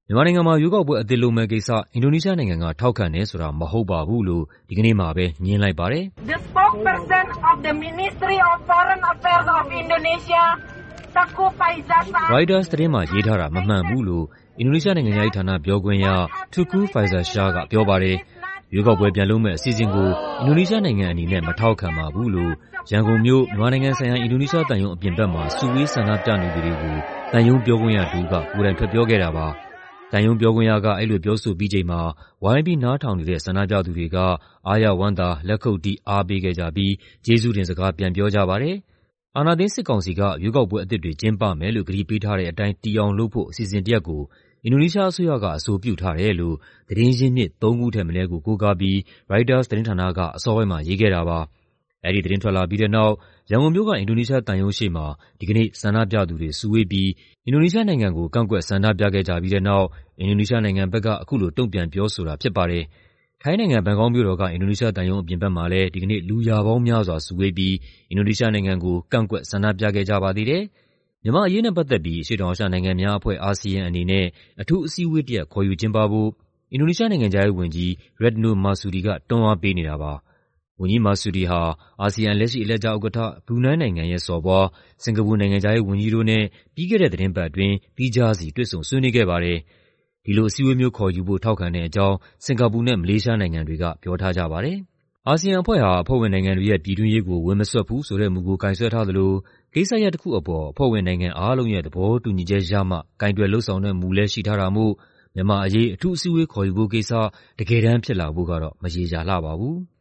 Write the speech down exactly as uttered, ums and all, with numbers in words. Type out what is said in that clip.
မြန်မာနိုင်ငံမှာရွေးကောက်ပွဲအသစ်လုပ်မယ့်ကိစ္စအင်ဒိုနီးရှားနိုင်ငံကထောက်ခံတယ်ဆိုတာမဟုတ်ပါဘူးလို့ဒီကနေ့မှာပဲငြင်းလိုက်ပါတယ်။ The spokesperson of the Ministry of Foreign Affairs of Indonesia, Teuku Faizasyah Reuters သတင်းမှာရေးထားတာမမှန်ဘူးလို့အင်ဒိုနီးရှားနိုင်ငံရေးဌာနပြောခွင့်ရ Teuku Faizasyah ကပြောပါတယ်။ရွေးကောက်ပွဲပြန်လုပ်မယ့်အစီအစဉ်ကိုအင်ဒိုနီးရှားနိုင်ငံအနေနဲ့မထောက်ခံပါဘူးလို့ရန်ကုန်မြို့မြန်မာနိုင်ငံဆိုင်ရာအင်ဒိုနီးရှားသံရုံးအပြင်ဘက်မှာစုဝေးဆန္ဒပြနေသူတွေကိုသံရုံးပြောခွင့်ရတူကကိုယ်တိုင်ထွက်ပြောခဲ့တာပါ။တန်ယုံပြောခွင့်ရကအဲ့လိုပြောဆိုပြီးချိန်မှာဝိုင်းပြီးနားထောင်နေတဲ့ဆန္ဒပြသူတွေကအားရဝမ်းသာလက်ခုပ်တီးအားပေးခဲ့ကြပြီးကျေးဇူးတင်စကားပြန်ပြောကြပါတယ်။အာဏာသိမ်းစစ်ကောင်စီကရွေးကောက်ပွဲအသစ်တွေကျင်းပမယ်လို့ကတိပေးထားတဲ့အတိုင်းတီအောင်လုပ်ဖို့အစီအစဉ်တရက်ကိုအင်ဒိုနီးရှားအစိုးရကအဆိုပြုထားတယ်လို့သတင်းရင်းမြစ်သုံးခုထက်မနည်းကိုကိုးကားပြီး Reuters သတင်းဌာနကအစောပိုင်းမှာရေးခဲ့တာပါ။အဲဒီသတင်းထွက်လာပြီးတဲ့နောက်ရန်ကုန်မြို့ကအင်ဒိုနီးရှားသံရုံးရှေ့မှာဒီကနေ့ဆန္ဒပြသူတွေစုဝေးပြီးအင်ဒိုနီးရှားနိုင်ငံကိုကန့်ကွက်ဆန္ဒပြခဲ့ကြပြီးတဲ့နောက်အင်ဒိုနီးရှားနိုင်ငံဘက်ကအခုလိုတုံ့ပြန်ပြောဆိုတာဖြစ်ပါတယ်။ထိုင်းနိုင်ငံဘန်ကောက်မြို့တော်ကအင်ဒိုနီးရှားသံရုံးအပြင်ဘက်မှာလည်းဒီကနေ့လူရာပေါင်းများစွာစုဝေးပြီးအင်ဒိုနီးရှားနိုင်ငံကိုကန့်ကွက်ဆန္ဒပြခဲ့ကြပါသေးတယ်။မြန်မာအရေးနဲ့ပတ်သက်ပြီးအရှေ့တောင်အာရှနိုင်ငံများအဖွဲ့ အာဆီယံအနေနဲ့အထူးအစည်းအဝေးတစ်ရပ်ခေါ်ယူကျင်းပဖို့အင်ဒိုနီးရှားနိုင်ငံခြားရေးဝန်ကြီး Retno Marsudi ကတွန်းအားပေးနေတာပါ။ဝန်ကြီး Marsudi ဟာအာဆီယံလက်ရှိအလှည့်ကျဥက္ကဋ္ဌဘရူနိုင်းနိုင်ငံရဲ့စော်ဘွားစင်ကာပူနိုင်ငံခြားရေးဝန်ကြီးတို့နဲ့ပြီးခဲ့တဲ့သီတင်းပတ်အတွင်းသီးခြားစီတွေ့ဆုံဆွေးနွေးခဲ့ပါတယ်။ဒီလိုအစည်းအဝေးမျိုးခေါ်ယူဖို့ထောက်ခံတဲ့အကြောင်းစင်ကာပူနဲ့မလေးရှားနိုင်ငံတွေကပြောထားကြပါတယ်။အာဆီယံအဖွဲ့ဟာအဖွဲ့ဝင်နိုင်ငံတွေရဲ့ပြည်တွင်းရေးကိုဝင်မစွက်ဘူးဆိုတဲ့မူကိုကိုင်စွဲထားသလိုကိစ္စရပ်တစ်ခုအပေါ်အဖွဲ့ဝင်နိုင်ငံအားလုံးရဲ့သဘောတူညီချက်ရမှကိုင်တွယ်လုပ်ဆောင်တဲ့မူလည်းရှိထားတာမို့မြန်မာအရေးအထူးအစည်းအဝေးခေါ်ယူဖို့ကိစ္စတကယ်တမ်းဖြစ်လာဖို့ကတော့မရေရာလှပါဘူး။